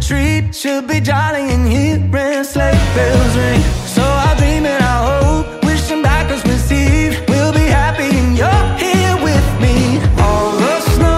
treat. Should be jolly and hearing sleigh bells ring.